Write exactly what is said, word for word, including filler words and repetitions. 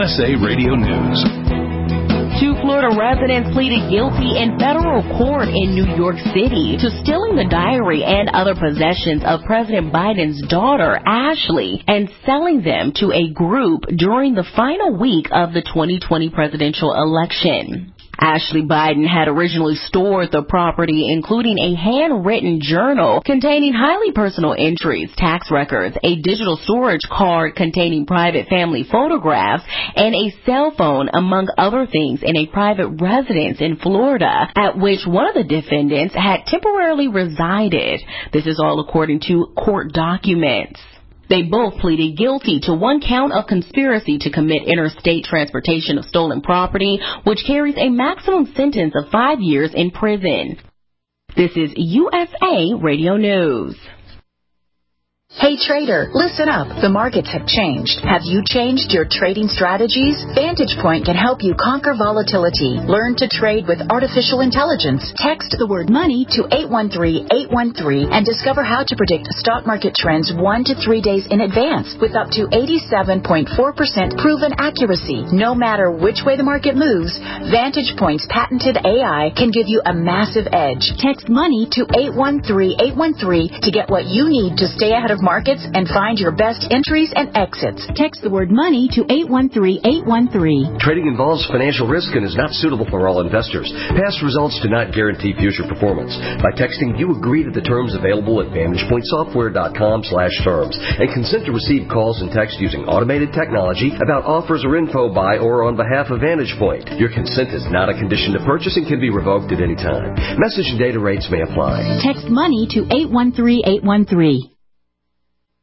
U S A Radio News. Two Florida residents pleaded guilty in federal court in New York City to stealing the diary and other possessions of President Biden's daughter, Ashley, and selling them to a group during the final week of the twenty twenty presidential election. Ashley Biden had originally stored the property, including a handwritten journal containing highly personal entries, tax records, a digital storage card containing private family photographs, and a cell phone, among other things, in a private residence in Florida, at which one of the defendants had temporarily resided. This is all according to court documents. They both pleaded guilty to one count of conspiracy to commit interstate transportation of stolen property, which carries a maximum sentence of five years in prison. This is U S A Radio News. Hey trader, listen up. The markets have changed. Have you changed your trading strategies? Vantage Point can help you conquer volatility. Learn to trade with artificial intelligence. Text the word money to eight one three, eight one three and discover how to predict stock market trends one to three days in advance with up to eighty-seven point four percent proven accuracy. No matter which way the market moves, Vantage Point's patented A I can give you a massive edge. Text money to eight one three, eight one three to get what you need to stay ahead of markets and find your best entries and exits. Text the word money to eight one three, eight one three. Trading involves financial risk and is not suitable for all investors. Past results do not guarantee future performance. By texting, you agree to the terms available at vantage point software dot com slash terms and consent to receive calls and text using automated technology about offers or info by or on behalf of Vantage Point. Your consent is not a condition to purchase and can be revoked at any time. Message and data rates may apply. Text money to eight one three, eight one three.